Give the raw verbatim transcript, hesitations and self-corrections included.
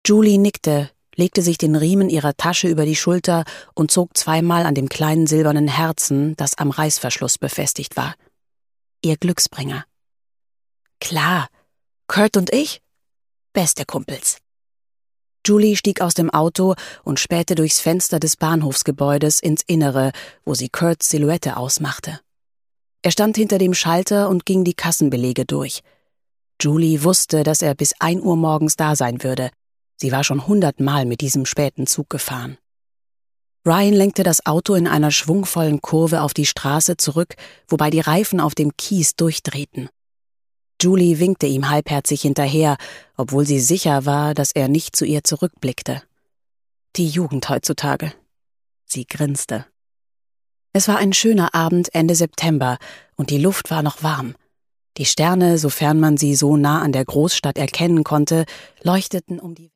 Julie nickte, legte sich den Riemen ihrer Tasche über die Schulter und zog zweimal an dem kleinen silbernen Herzen, das am Reißverschluss befestigt war. Ihr Glücksbringer. Klar, Kurt und ich? Beste Kumpels. Julie stieg aus dem Auto und spähte durchs Fenster des Bahnhofsgebäudes ins Innere, wo sie Kurts Silhouette ausmachte. Er stand hinter dem Schalter und ging die Kassenbelege durch. Julie wusste, dass er bis ein Uhr morgens da sein würde. Sie war schon hundertmal mit diesem späten Zug gefahren. Ryan lenkte das Auto in einer schwungvollen Kurve auf die Straße zurück, wobei die Reifen auf dem Kies durchdrehten. Julie winkte ihm halbherzig hinterher, obwohl sie sicher war, dass er nicht zu ihr zurückblickte. Die Jugend heutzutage. Sie grinste. Es war ein schöner Abend Ende September und die Luft war noch warm. Die Sterne, sofern man sie so nah an der Großstadt erkennen konnte, leuchteten um die